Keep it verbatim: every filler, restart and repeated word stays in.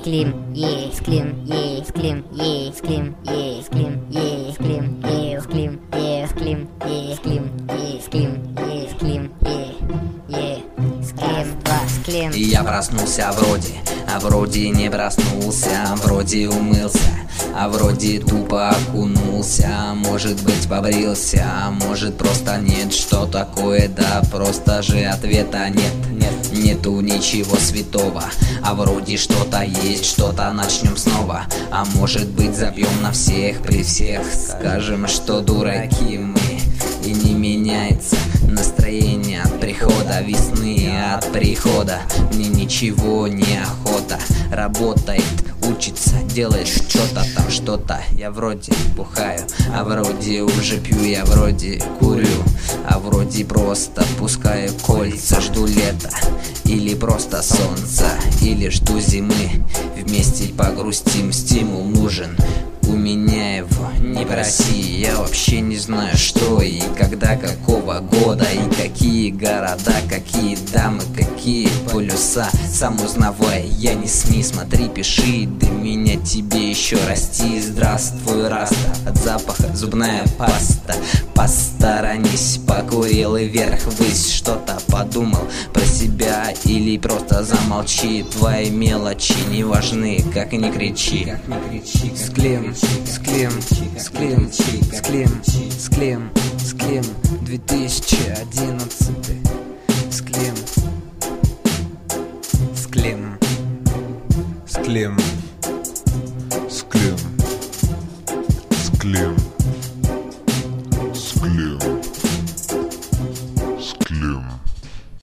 склим, е, склим, е, склим, е, склим, е, склим, е, склим, е, склим, е, склим, е, склим, е, склим, е, склим, е, е, склим, два, склим. И я проснулся вроде, а вроде не проснулся, вроде умылся, а вроде тупо окунулся. Может быть побрился, а может просто нет. Что такое, да просто же ответа нет. Нет, нету ничего святого, а вроде что-то есть, что-то начнем снова. А может быть забьем на всех при всех, скажем, что дураки мы. И не меняется настроение от прихода весны, от прихода мне ничего не охота. Работает, учится, делает что-то там, что-то. Я вроде бухаю, а вроде уже пью. Я вроде курю, а вроде просто пускаю кольца. Жду лета или просто солнца, или жду зимы. Вместе погрустим, стимул нужен. У меня его не проси, я вообще не знаю, что и когда, какого года, и какие города, какие дамы, какие полюса. Сам узнавай, я не СМИ, смотри, пиши, да меня тебе еще расти. Здравствуй, Раста, от запаха зубная паста. Посторонись, покурил и вверх ввысь, что-то подумал про себя или просто замолчи. Твои мелочи не важны, как ни кричи. Склим, склим, склим, склим, склим, склим, две тысячи одиннадцатый. Склим, склим, Склим.